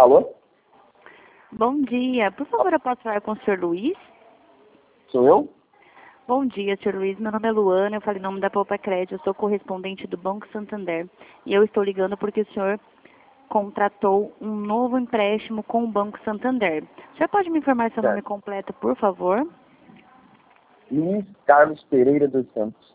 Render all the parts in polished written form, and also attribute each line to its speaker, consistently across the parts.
Speaker 1: Alô?
Speaker 2: Bom dia. Por favor, eu posso falar com o Sr. Luiz?
Speaker 1: Sou eu?
Speaker 2: Bom dia, Sr. Luiz. Meu nome é Luana, eu falo em nome da Poupa Crédito, eu sou correspondente do Banco Santander. E eu estou ligando porque o senhor contratou um novo empréstimo com o Banco Santander. O senhor pode me informar seu nome
Speaker 1: Certo.
Speaker 2: completo, por favor?
Speaker 1: Luiz Carlos Pereira dos Santos.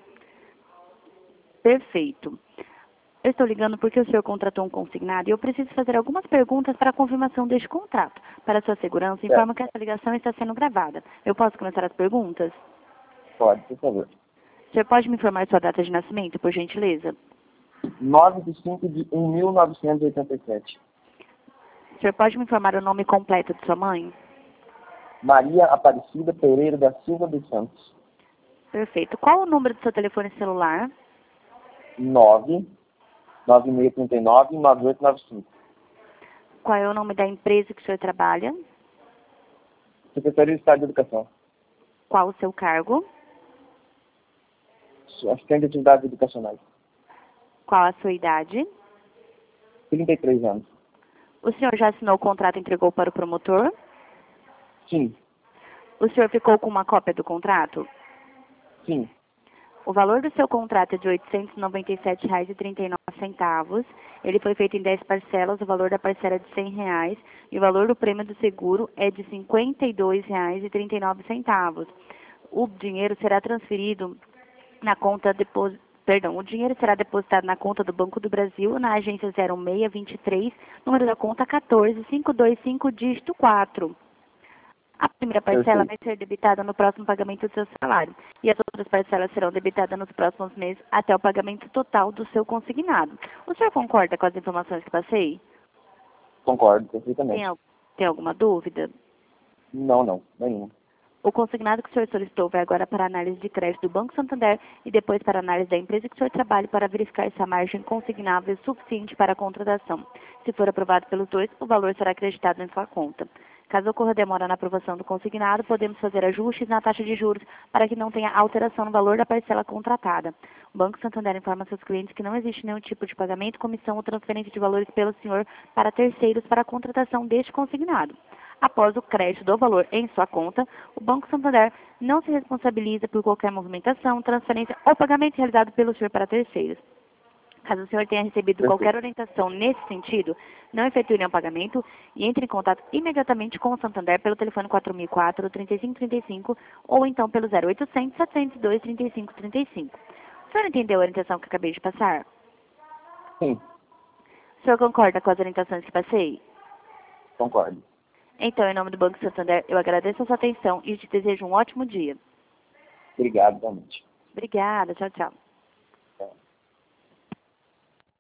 Speaker 2: Perfeito. Eu estou ligando porque o senhor contratou um consignado e eu preciso fazer algumas perguntas para a confirmação deste contrato. Para sua segurança,
Speaker 1: Certo.
Speaker 2: informo que essa ligação está sendo gravada. Eu posso começar as perguntas?
Speaker 1: Pode, por favor.
Speaker 2: O senhor pode me informar sua data de nascimento, por gentileza?
Speaker 1: 9/5/1987.
Speaker 2: O senhor pode me informar o nome completo de sua mãe?
Speaker 1: Maria Aparecida Pereira da Silva dos Santos.
Speaker 2: Perfeito. Qual o número do seu telefone celular?
Speaker 1: 99639-9895.
Speaker 2: Qual é o nome da empresa que o senhor trabalha?
Speaker 1: Secretaria de Estado de Educação.
Speaker 2: Qual o seu cargo?
Speaker 1: Assistente de atividades educacionais.
Speaker 2: Qual a sua idade?
Speaker 1: 33 anos.
Speaker 2: O senhor já assinou o contrato e entregou para o promotor?
Speaker 1: Sim.
Speaker 2: O senhor ficou com uma cópia do contrato?
Speaker 1: Sim.
Speaker 2: O valor do seu contrato é de R$ 897,39. Ele foi feito em 10 parcelas, o valor da parcela é de R$ 100 e o valor do prêmio do seguro é de R$ 52,39. O dinheiro será transferido na conta o dinheiro será depositado na conta do Banco do Brasil, na agência 0623, número da conta 14525, dígito 4. A primeira parcela vai ser debitada no próximo pagamento do seu salário e as outras parcelas serão debitadas nos próximos meses até o pagamento total do seu consignado. O senhor concorda com as informações que passei?
Speaker 1: Concordo, perfeitamente.
Speaker 2: Tem alguma dúvida?
Speaker 1: Não, nenhuma.
Speaker 2: O consignado que o senhor solicitou vai agora para a análise de crédito do Banco Santander e depois para a análise da empresa que o senhor trabalha para verificar se a margem consignável é suficiente para a contratação. Se for aprovado pelos dois, o valor será acreditado em sua conta. Caso ocorra demora na aprovação do consignado, podemos fazer ajustes na taxa de juros para que não tenha alteração no valor da parcela contratada. O Banco Santander informa seus clientes que não existe nenhum tipo de pagamento, comissão ou transferência de valores pelo senhor para terceiros para a contratação deste consignado. Após o crédito do valor em sua conta, o Banco Santander não se responsabiliza por qualquer movimentação, transferência ou pagamento realizado pelo senhor para terceiros. Caso o senhor tenha recebido qualquer orientação nesse sentido, não efetue nenhum pagamento e entre em contato imediatamente com o Santander pelo telefone 4004-3535 ou então pelo 0800 702 3535. O senhor entendeu a orientação que acabei de passar?
Speaker 1: Sim,
Speaker 2: O senhor concorda com as orientações que passei?
Speaker 1: concordo.
Speaker 2: Então, em nome do Banco Santander, eu agradeço a sua atenção e te desejo um ótimo dia.
Speaker 1: Obrigado, realmente.
Speaker 2: Obrigada. Tchau, tchau.